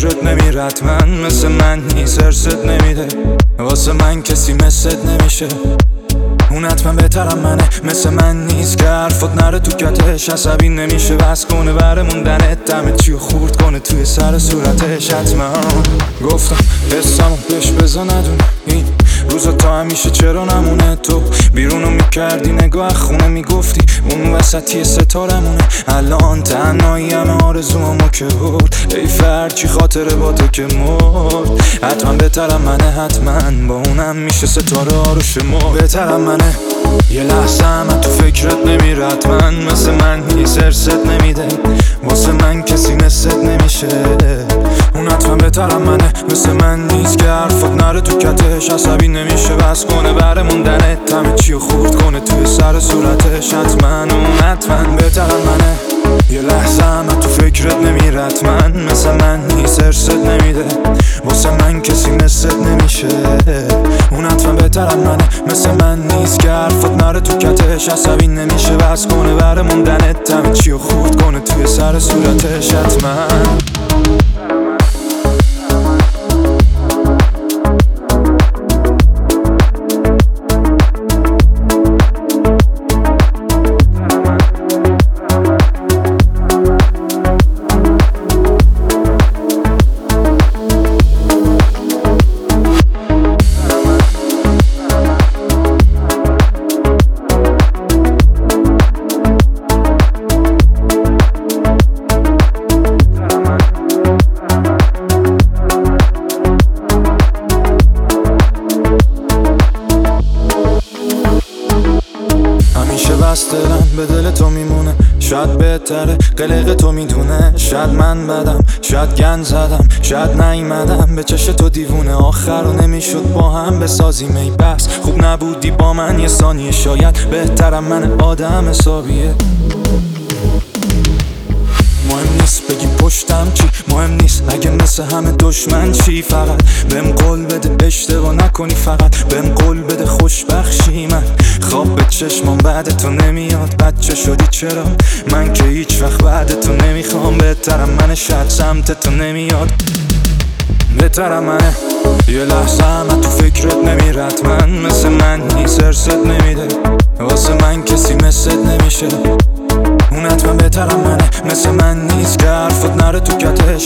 فکرت نمیره حتما مثل من نیست، ارست نمیده واسه من کسی مثلت نمیشه. اون حتما بهترم منه، مثل من نیست که حرفات نره تو کتش. عصبی نمیشه بس کنه بره موندنت، دمت چیو خورد کنه توی سر صورتش. حتما گفتم حسمو بهش بزا ندونه، این روزا تا همیشه چرا نمونه. تو بیرونو میکردی نگاه خونه میگفتی اون وسطی ستارمونه. الان تنهایی همه آرزومو که برد، ای فرچی خاطره با تو که مرد. حتما بهترم منه، حتما با اونم میشه ستاره ها رو شمرد. بهترم منه، یه لحظه من تو فکرت نمیره حتما مثل من نیست، ارست نمیده واسه من کسی مثلت نمیشه. اون حتما بهترم منه، مثل من نیست که حرفات نره تو کتش. عصبی نمیشه بس کنه بره موندنت، همه چیو خورد کنه توی سر صورتش. حتما اون حتما بهترم منه، یه لحظه من تو فکرت نمیره حتما مثل من نیست، ارست نمیده واسه من کسی مثلت نمیشه. اون حتما بهترم منه، مثل من نیست که حرفات نره تو کتش. عصبی نمیشه بس کنه بره موندنت، همه چیو خورد کنه توی سر صورتش. حتما بس دلم به دل تو میمونه، شاید بهتره قلق تو میدونه. شاید من بدم، شاید گند زدم، شاید نیومدم به چش تو دیوونه. آخر رو نمیشد با هم بسازیم ای بس خوب نبودی با من یه ثانیه. شاید بهترم من آدم حسابیه. مهم نیست بگی پشتم چی، مهم نیست اگه مثل همه دشمن چی. فقط بهم قول بده اشتباه نکنی، فقط بهم قول بده خوشبخشی. من خواب به چشمام بعد تو نمیاد، بچه شدی چرا من که هیچ وقت بعد تو نمیخوام. بهترم منه، شاید سمت تو نمیاد. بهترم منه، یه لحظه من تو فکرت نمیره حتما مثل من نیست، ارست نمیده واسه من کسی مثلت نمیشه. اون حتما بهترم منه، مثل من نیست که حرفات نره تو کتش.